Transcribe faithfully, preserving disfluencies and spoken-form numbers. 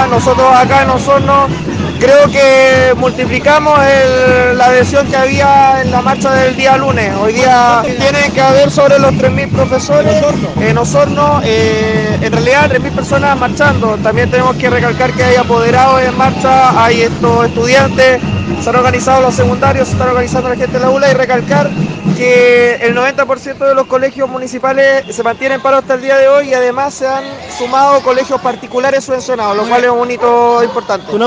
semana. Nosotros acá en Osorno creo que multiplicamos el, la adhesión que había en la marcha del día lunes. Hoy día tienen que haber sobre los tres mil profesores en Osorno, eh, en realidad tres mil personas marchando. También tenemos que recalcar que hay apoderados en marcha, hay estos estudiantes, se han organizado los secundarios, se están organizando la gente de la U L A, y recalcar que el noventa por ciento de los colegios municipales se mantienen paro hasta el día de hoy, y además se han sumado colegios particulares subvencionados, lo cual es un hito importante.